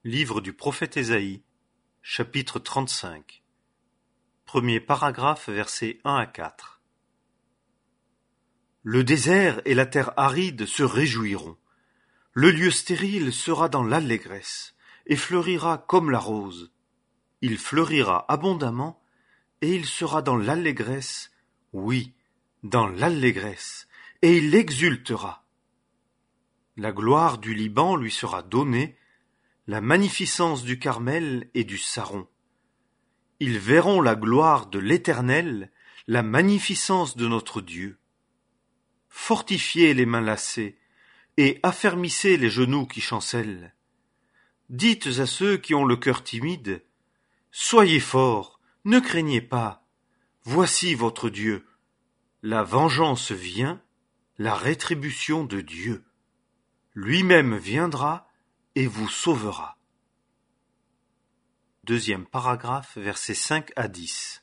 Livre du prophète Ésaïe, chapitre 35. Premier paragraphe, versets 1 à 4. Le désert et la terre aride se réjouiront. Le lieu stérile sera dans l'allégresse, et fleurira comme la rose. Il fleurira abondamment, et il sera dans l'allégresse, oui, dans l'allégresse, et il exultera. La gloire du Liban lui sera donnée, la magnificence du Carmel et du Saron. Ils verront la gloire de l'Éternel, la magnificence de notre Dieu. Fortifiez les mains lassées, et affermissez les genoux qui chancellent. Dites à ceux qui ont le cœur timide, soyez forts, ne craignez pas, voici votre Dieu. La vengeance vient, la rétribution de Dieu. Lui-même viendra et vous sauvera. Deuxième paragraphe, versets 5 à 10.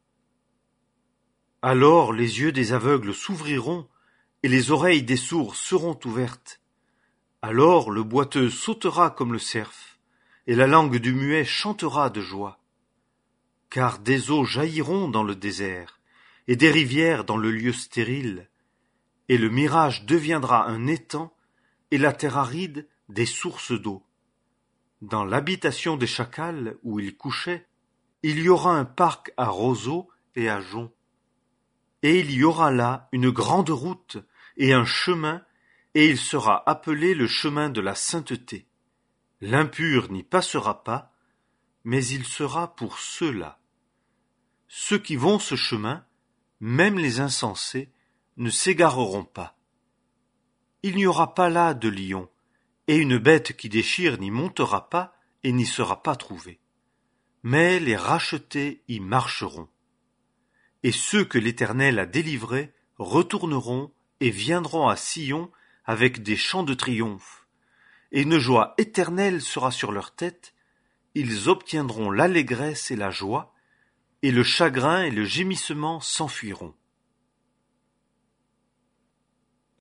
Alors les yeux des aveugles s'ouvriront, et les oreilles des sourds seront ouvertes. Alors le boiteux sautera comme le cerf, et la langue du muet chantera de joie. Car des eaux jailliront dans le désert, et des rivières dans le lieu stérile, et le mirage deviendra un étang, et la terre aride des sources d'eau. Dans l'habitation des chacals où ils couchaient, il y aura un parc à roseaux et à joncs. Et il y aura là une grande route et un chemin, et il sera appelé le chemin de la sainteté. L'impur n'y passera pas, mais il sera pour ceux-là. Ceux qui vont ce chemin, même les insensés, ne s'égareront pas. Il n'y aura pas là de lion, et une bête qui déchire n'y montera pas et n'y sera pas trouvée. Mais les rachetés y marcheront. Et ceux que l'Éternel a délivrés retourneront et viendront à Sion avec des chants de triomphe. Et une joie éternelle sera sur leur tête, ils obtiendront l'allégresse et la joie, et le chagrin et le gémissement s'enfuiront.